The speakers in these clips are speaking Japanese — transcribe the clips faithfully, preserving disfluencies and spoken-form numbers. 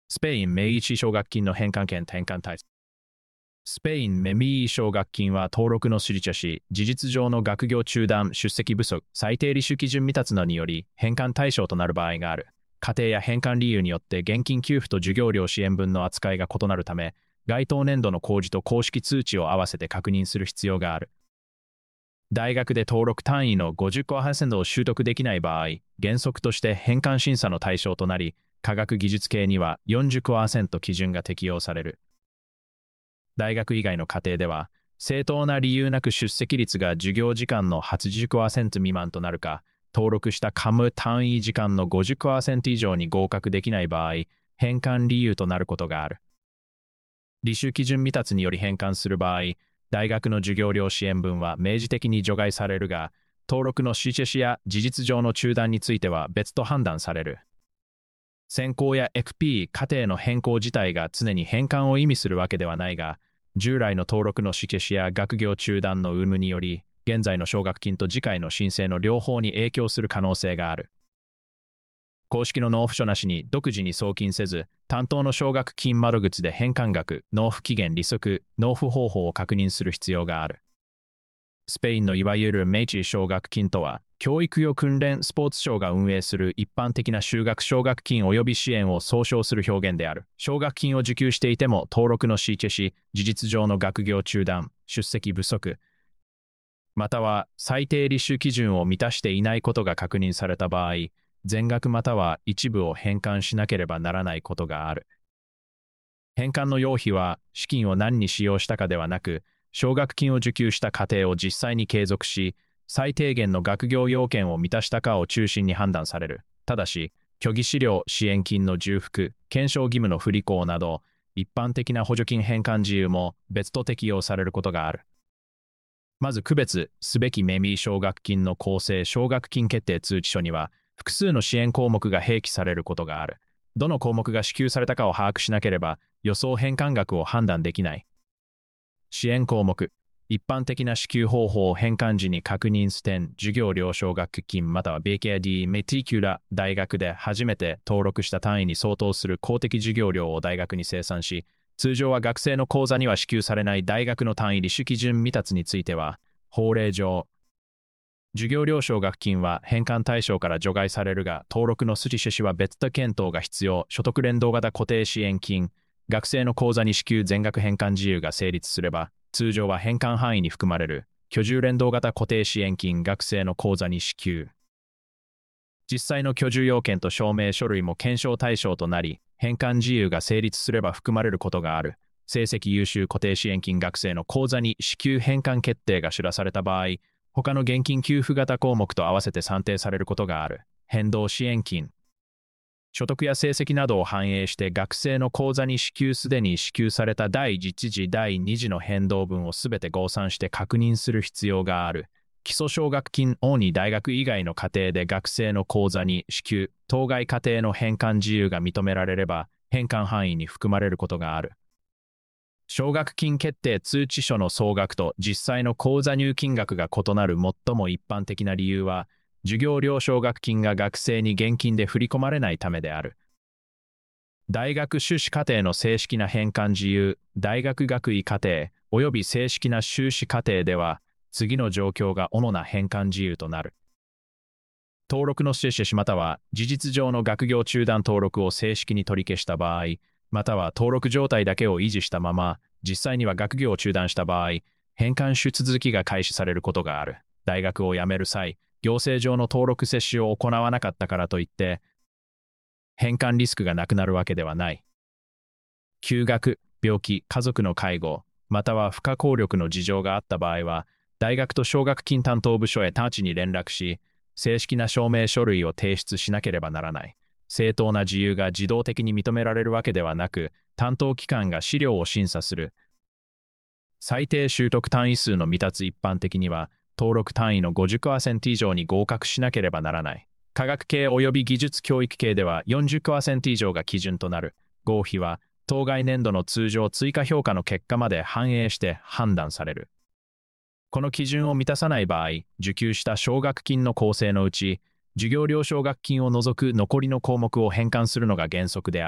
スペインメイチ奨学金の返還権転換対策。スペインメミー奨学金は登録のスリチャし、事実上の学業中断、出席不足、最低履修基準未達のにより返還対象となる場合がある。家庭や返還理由によって現金給付と授業料支援分の扱いが異なるため、該当年度の公示と公式通知を合わせて確認する必要がある。大学で登録単位の ごじゅっパーセント を習得できない場合、原則として返還審査の対象となり、科学技術系には よんじゅっパーセント 基準が適用される。大学以外の課程では、正当な理由なく出席率が授業時間の はちじゅっパーセント 未満となるか、登録した科目単位時間の ごじゅっパーセント 以上に合格できない場合、返還理由となることがある。履修基準未達により返還する場合、大学の授業料支援分は明示的に除外されるが、登録の取消や事実上の中断については別と判断される。専攻や エフピー 課程の変更自体が常に返還を意味するわけではないが、従来の登録の取消や学業中断の有無により、現在の奨学金と次回の申請の両方に影響する可能性がある。公式の納付書なしに独自に送金せず、担当の奨学金窓口で返還額、納付期限利息、納付方法を確認する必要がある。スペインのいわゆるメイチ奨学金とは、教育用訓練スポーツ省が運営する一般的な修学奨学金及び支援を総称する表現である。奨学金を受給していても登録のシーチェし、事実上の学業中断、出席不足、または最低履修基準を満たしていないことが確認された場合、全額または一部を返還しなければならないことがある。返還の要否は、資金を何に使用したかではなく、奨学金を受給した過程を実際に継続し、最低限の学業要件を満たしたかを中心に判断される。ただし、虚偽資料支援金の重複、検証義務の不履行など、一般的な補助金返還自由も別途適用されることがある。まず区別すべきメミー奨学金の構成奨学金決定通知書には、複数の支援項目が併記されることがある。どの項目が支給されたかを把握しなければ、予想返還額を判断できない。支援項目、一般的な支給方法を返還時に確認す点、授業料奨学金または ベーケーディー メティキュラ、大学で初めて登録した単位に相当する公的授業料を大学に精算し、通常は学生の口座には支給されない大学の単位履修基準未達については、法令上、授業料奨学金は返還対象から除外されるが、登録の筋趣旨は別途検討が必要。所得連動型固定支援金、学生の口座に支給全額返還自由が成立すれば、通常は返還範囲に含まれる。居住連動型固定支援金、学生の口座に支給。実際の居住要件と証明書類も検証対象となり、返還自由が成立すれば含まれることがある。成績優秀固定支援金学生の口座に支給返還決定が知らされた場合、他の現金給付型項目と合わせて算定されることがある。変動支援金。所得や成績などを反映して学生の口座に支給すでに支給された第一次第二次の変動分をすべて合算して確認する必要がある。基礎奨学金主に大学以外の課程で学生の口座に支給、当該課程の返還自由が認められれば、返還範囲に含まれることがある。奨学金決定通知書の総額と実際の口座入金額が異なる最も一般的な理由は、授業料奨学金が学生に現金で振り込まれないためである。大学修士課程の正式な返還自由、大学学位課程及び正式な修士課程では、次の状況が主な返還自由となる。登録の取消または事実上の学業中断登録を正式に取り消した場合、または登録状態だけを維持したまま、実際には学業を中断した場合、返還手続きが開始されることがある。大学を辞める際、行政上の登録接種を行わなかったからといって、返還リスクがなくなるわけではない。休学、病気、家族の介護、または不可抗力の事情があった場合は、大学と奨学金担当部署へ直ちに連絡し、正式な証明書類を提出しなければならない。正当な自由が自動的に認められるわけではなく、担当機関が資料を審査する。最低習得単位数の未達一般的には、登録単位の ごじゅっパーセント 以上に合格しなければならない。科学系及び技術教育系では よんじゅっパーセント 以上が基準となる。合否は、当該年度の通常追加評価の結果まで反映して判断される。この基準を満たさない場合、受給した奨学金の構成のうち、授業料奨学金を除く残りの項目を返還するのが原則である。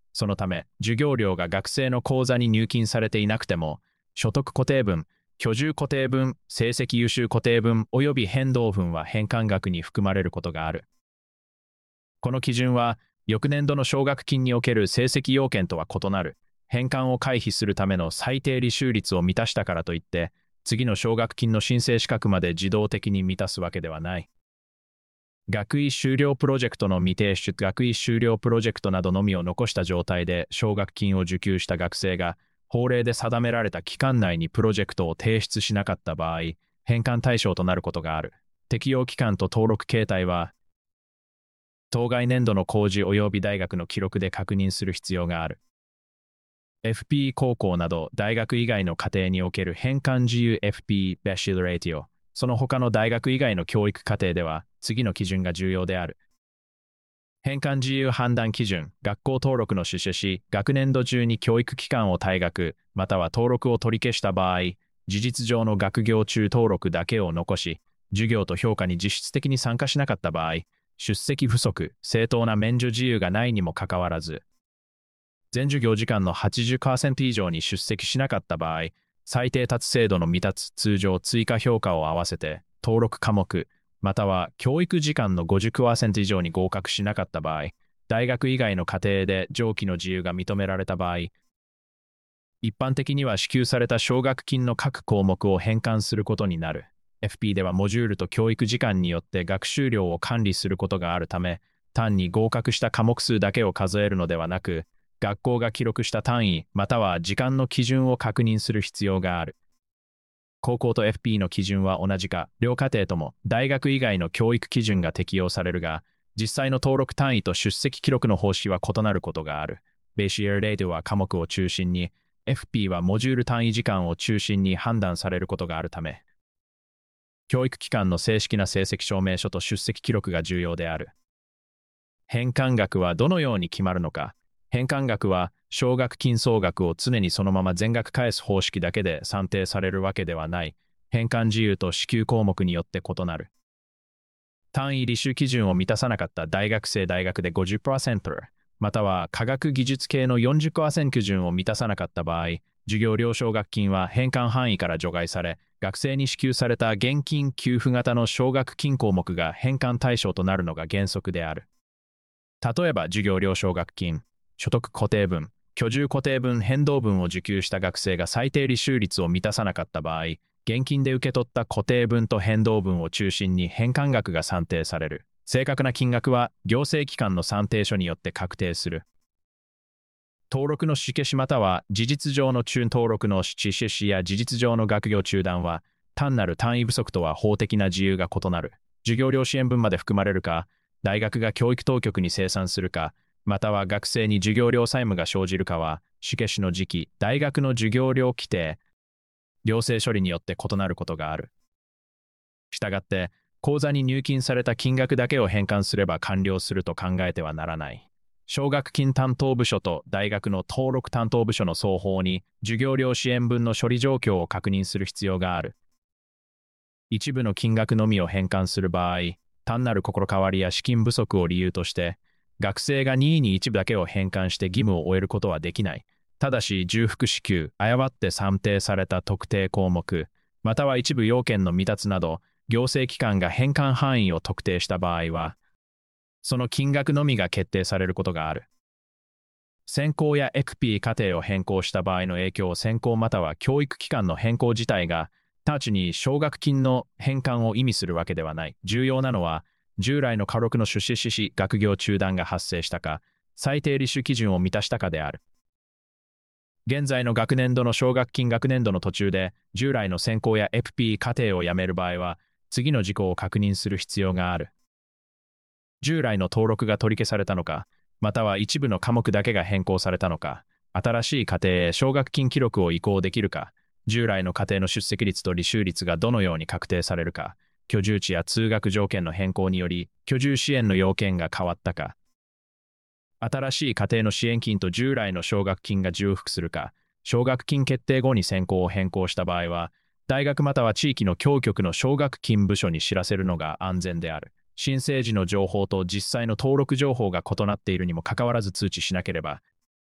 そのため、授業料が学生の口座に入金されていなくても、所得固定分、居住固定分、成績優秀固定分及び変動分は返還額に含まれることがある。この基準は、翌年度の奨学金における成績要件とは異なる、返還を回避するための最低履修率を満たしたからといって、次の奨学金の申請資格まで自動的に満たすわけではない。学位修了プロジェクトの未提出、学位修了プロジェクトなどのみを残した状態で奨学金を受給した学生が、法令で定められた期間内にプロジェクトを提出しなかった場合、返還対象となることがある。適用期間と登録形態は、当該年度の公示及び大学の記録で確認する必要がある。エフピー 高校など大学以外の課程における返還自由 エフピー Bachelorate、その他の大学以外の教育課程では次の基準が重要である。返還自由判断基準、学校登録の趣旨し、学年度中に教育機関を退学、または登録を取り消した場合、事実上の学業中登録だけを残し、授業と評価に実質的に参加しなかった場合、出席不足、正当な免除自由がないにもかかわらず、全授業時間の はちじゅっパーセント 以上に出席しなかった場合、最低達制度の未達通常追加評価を合わせて、登録科目、または教育時間の ごじゅっパーセント 以上に合格しなかった場合、大学以外の課程で上記の自由が認められた場合、一般的には支給された奨学金の各項目を返還することになる。エフピー ではモジュールと教育時間によって学習量を管理することがあるため、単に合格した科目数だけを数えるのではなく、学校が記録した単位または時間の基準を確認する必要がある。高校と エフピー の基準は同じか、両課程とも大学以外の教育基準が適用されるが、実際の登録単位と出席記録の方式は異なることがある。Bachelorateは科目を中心に、エフピー はモジュール単位時間を中心に判断されることがあるため、教育機関の正式な成績証明書と出席記録が重要である。返還額はどのように決まるのか。返還額は奨学金総額を常にそのまま全額返す方式だけで算定されるわけではない。返還自由と支給項目によって異なる。単位履修基準を満たさなかった大学生大学で ごじゅっパーセント、または科学技術系の よんじゅっパーセント 基準を満たさなかった場合、授業料奨学金は返還範囲から除外され、学生に支給された現金給付型の奨学金項目が返還対象となるのが原則である。例えば授業料奨学金、所得固定分、居住固定分変動分を受給した学生が最低履修率を満たさなかった場合、現金で受け取った固定分と変動分を中心に返還額が算定される。正確な金額は行政機関の算定書によって確定する。登録の取消または事実上の中登録の取消や事実上の学業中断は、単なる単位不足とは法的な自由が異なる。授業料支援分まで含まれるか、大学が教育当局に清算するか、または学生に授業料債務が生じるかは、取消の時期、大学の授業料規定、行政処理によって異なることがある。したがって、口座に入金された金額だけを返還すれば完了すると考えてはならない。奨学金担当部署と大学の登録担当部署の双方に、授業料支援分の処理状況を確認する必要がある。一部の金額のみを返還する場合、単なる心変わりや資金不足を理由として、学生が任意に一部だけを返還して義務を終えることはできない。ただし、重複支給、誤って算定された特定項目、または一部要件の未達など、行政機関が返還範囲を特定した場合は、その金額のみが決定されることがある。専攻や エフピー 課程を変更した場合の影響を専攻または教育機関の変更自体が、直ちに奨学金の返還を意味するわけではない。重要なのは、従来の科目の出資し学業中断が発生したか、最低履修基準を満たしたかである。現在の学年度の奨学金学年度の途中で、従来の専攻や エフピー 課程をやめる場合は、次の事項を確認する必要がある。従来の登録が取り消されたのか、または一部の科目だけが変更されたのか、新しい課程へ奨学金記録を移行できるか、従来の課程の出席率と履修率がどのように確定されるか、居住地や通学条件の変更により居住支援の要件が変わったか、新しい家庭の支援金と従来の奨学金が重複するか、奨学金決定後に専攻を変更した場合は、大学または地域の教局の奨学金部署に知らせるのが安全である。申請時の情報と実際の登録情報が異なっているにもかかわらず通知しなければ、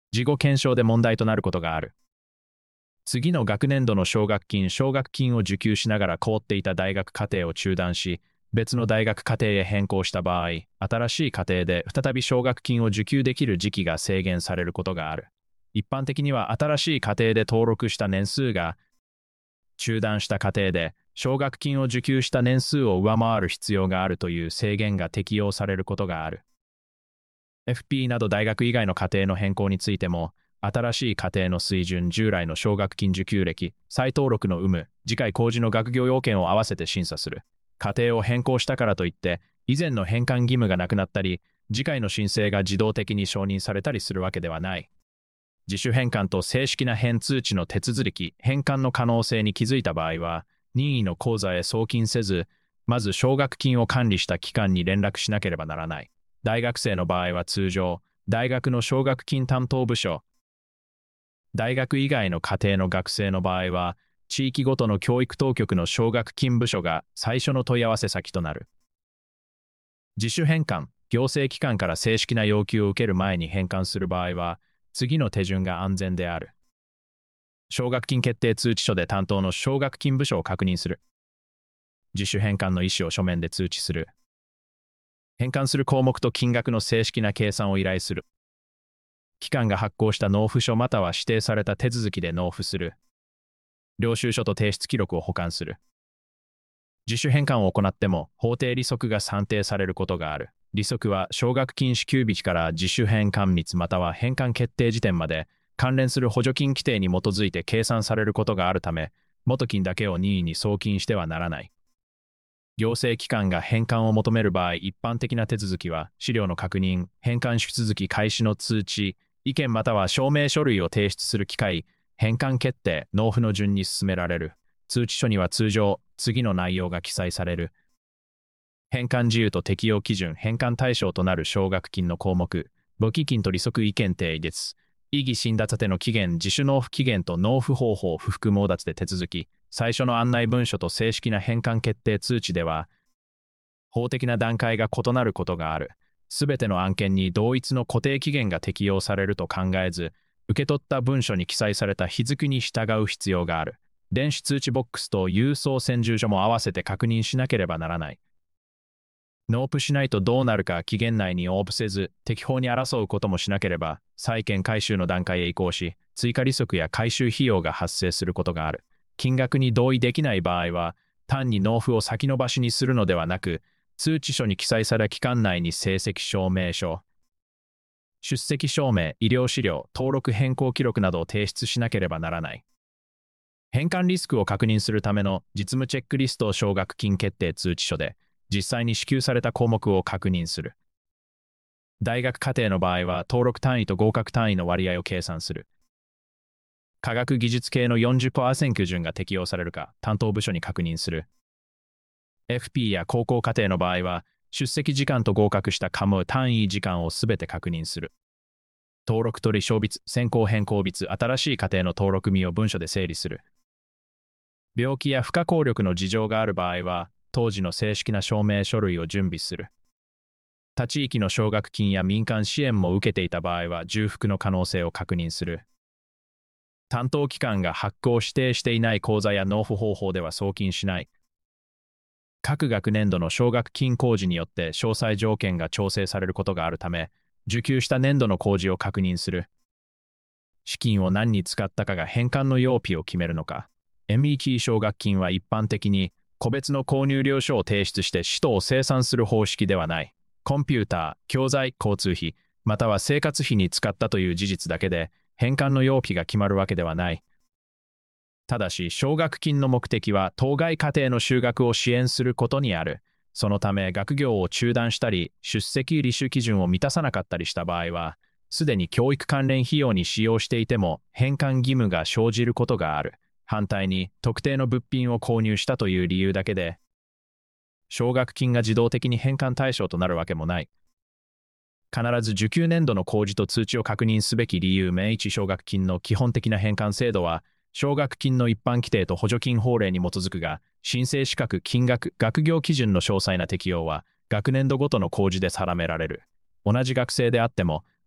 事後検証で問題となることがある。次の学年度の奨学金・奨学金を受給しながら凍っていた大学課程を中断し、別の大学課程へ変更した場合、新しい課程で再び奨学金を受給できる時期が制限されることがある。一般的には新しい課程で登録した年数が、中断した課程で奨学金を受給した年数を上回る必要があるという制限が適用されることがある。エフピー など大学以外の課程の変更についても、新しい課程の水準、従来の奨学金受給歴、再登録の有無、次回公示の学業要件を合わせて審査する。課程を変更したからといって、以前の返還義務がなくなったり、次回の申請が自動的に承認されたりするわけではない。自主返還と正式な返通知の手続き、返還の可能性に気づいた場合は、任意の口座へ送金せず、まず奨学金を管理した機関に連絡しなければならない。大学生の場合は通常、大学の奨学金担当部署、大学以外の課程の学生の場合は、地域ごとの教育当局の奨学金部署が最初の問い合わせ先となる。自主返還、行政機関から正式な要求を受ける前に返還する場合は、次の手順が安全である。奨学金決定通知書で担当の奨学金部署を確認する。自主返還の意思を書面で通知する。返還する項目と金額の正式な計算を依頼する。機関が発行した納付書または指定された手続きで納付する。領収書と提出記録を保管する。自主返還を行っても法定利息が算定されることがある。利息は奨学金支給日から自主返還日または返還決定時点まで関連する補助金規定に基づいて計算されることがあるため、元金だけを任意に送金してはならない。行政機関が返還を求める場合、一般的な手続きは資料の確認、返還手続き開始の通知、意見または証明書類を提出する機会、返還決定、納付の順に進められる。通知書には通常、次の内容が記載される。返還自由と適用基準、返還対象となる奨学金の項目、簿記金と利息意見定です。異議審立ての期限、自主納付期限と納付方法、不服謨奪で手続き、最初の案内文書と正式な返還決定通知では、法的な段階が異なることがある。すべての案件に同一の固定期限が適用されると考えず、受け取った文書に記載された日付に従う必要がある。電子通知ボックスと郵送専従書も合わせて確認しなければならない。納付しないとどうなるか期限内に応付せず、適法に争うこともしなければ、債権回収の段階へ移行し、追加利息や回収費用が発生することがある。金額に同意できない場合は、単に納付を先延ばしにするのではなく、通知書に記載された期間内に成績証明書、出席証明、医療資料、登録変更記録などを提出しなければならない。返還リスクを確認するための実務チェックリストを奨学金決定通知書で、実際に支給された項目を確認する。大学課程の場合は、登録単位と合格単位の割合を計算する。科学技術系の よんじゅっパーセント 基準が適用されるか、担当部署に確認する。エフピー や高校課程の場合は、出席時間と合格した科目単位時間をすべて確認する。登録取り消日、先行変更日、新しい課程の登録日を文書で整理する。病気や不可抗力の事情がある場合は、当時の正式な証明書類を準備する。他地域の奨学金や民間支援も受けていた場合は、重複の可能性を確認する。担当機関が発行指定していない口座や納付方法では送金しない。各学年度の奨学金公示によって詳細条件が調整されることがあるため、受給した年度の公示を確認する。資金を何に使ったかが返還の要否を決めるのか。エムイーティー 奨学金は一般的に個別の購入領書を提出して使途を清算する方式ではない。コンピューター、教材、交通費、または生活費に使ったという事実だけで返還の要否が決まるわけではない。ただし、奨学金の目的は当該課程の修学を支援することにある。そのため、学業を中断したり、出席履修基準を満たさなかったりした場合は、すでに教育関連費用に使用していても返還義務が生じることがある。反対に、特定の物品を購入したという理由だけで、奨学金が自動的に返還対象となるわけもない。必ず受給年度の公示と通知を確認すべき理由。明治奨学金の基本的な返還制度は、奨学金の一般規定と補助金法令に基づくが、申請資格、金額、学業基準の詳細な適用は、学年度ごとの公示で定められる。同じ学生であっても、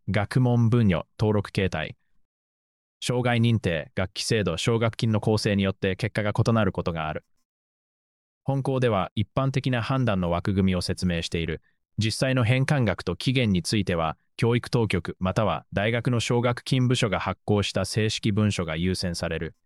学問分与、登録形態。障害認定、学期制度、奨学金の構成によって結果が異なることがある。本項では一般的な判断の枠組みを説明している。実際の返還額と期限については、教育当局または大学の奨学金部署が発行した正式文書が優先される。